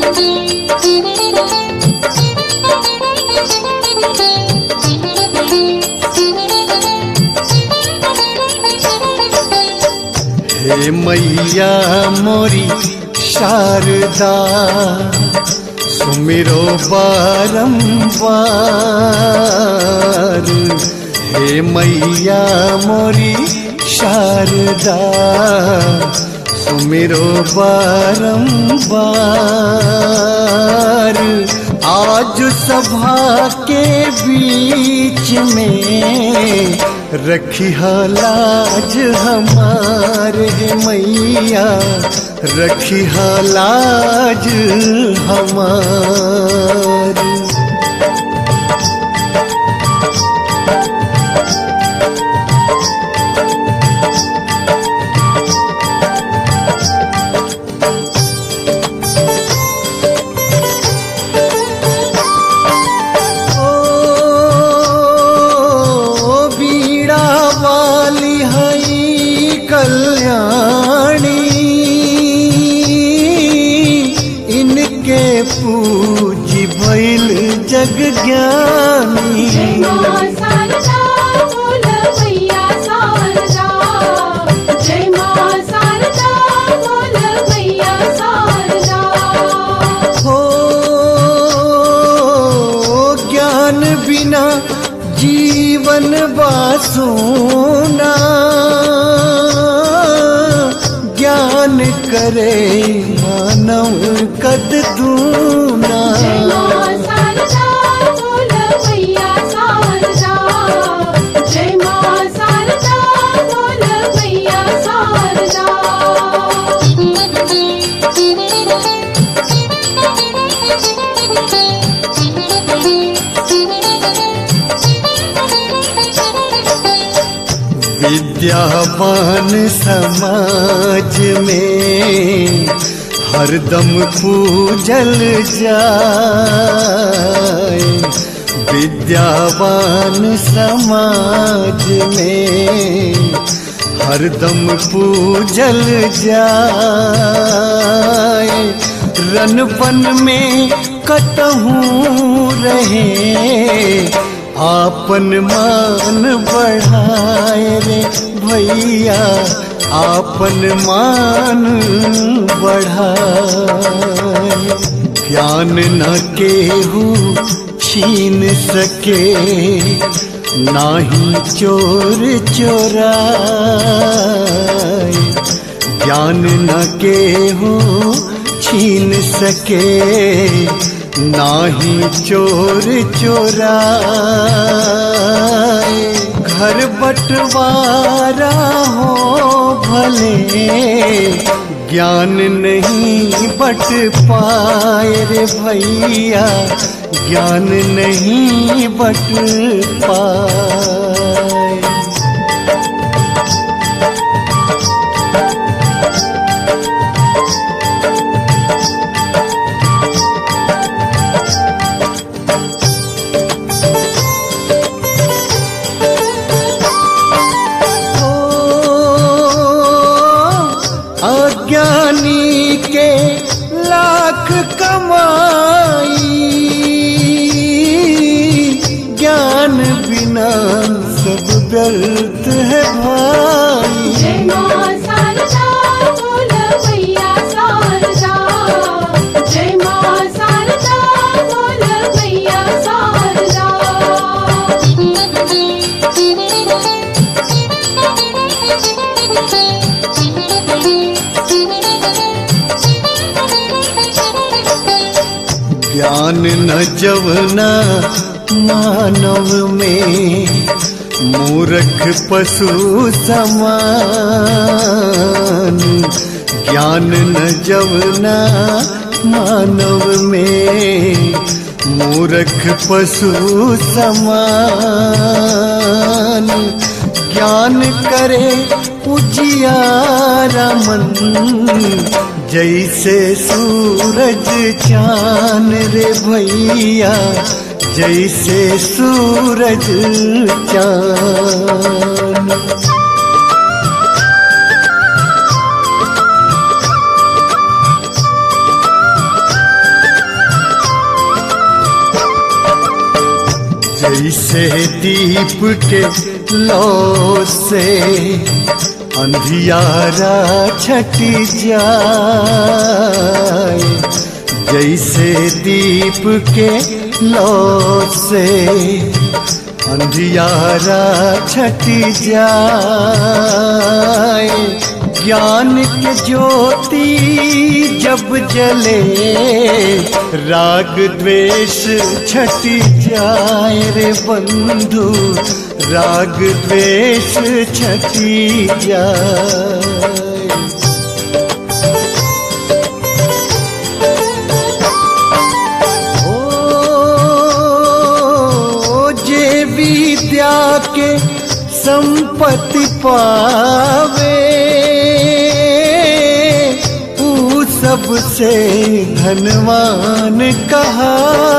हे मैया मोरी शारदा सुमिरो बारंबार। हे मैया मोरी शारदा सुमिरो बारंबार। आज सभा के बीच में रखी लाज हमारे मैया, रखी लाज हमारी। कल्याणी इनके पूजी भइल जग ज्ञानी। जय मां शारदा बोल मैया शारदा, जय मां शारदा बोल मैया शारदा। हो ज्ञान बिना जीवन बासूना, ज्ञान करे मानव कद दूना। जय मां शारदा बोल मैया शारदा, जय मां शारदा बोल मैया शारदा। विद्यावान समाज में हरदम पूजल जाए। विद्यावान समाज में हरदम पूजल जाए। रन बन में कतहूँ रहे आपन मान बढ़ाए रे भैया, आपन मान बढ़ाए। ज्ञान न केहू छीन सके, नाही चोर चोराए। ज्ञान न केहू छीन सके, नाही चोर चोराए। घर बंटवारा हो भले, ज्ञान नहीं बट पाए रे भैया, ज्ञान नहीं बट पाए। अज्ञानी के लाख कमाई, ज्ञान बिना सब व्यर्थ है भाई। जय मां शारदा बोल मैया शारदा, जय मां शारदा बोल मैया शारदा। ज्ञान न जवना मानव में, मूर्ख पशु समान। ज्ञान न जवना मानव में, मूर्ख पशु समान। ज्ञान करे उजियारा मन, जैसे सूरज चांद रे भैया, जैसे सूरज चांद। जैसे दीप के लौ से अंधियारा छटी जाए, जैसे दीप के लौ से अंधियारा छटी जाए। ज्ञान के ज्योति जब जले राग द्वेष छटी जाए रे बंधु, राग द्वेष छटी जाए। विद्या के संपत्ति पावे ऊ सबसे धनवान कहावे।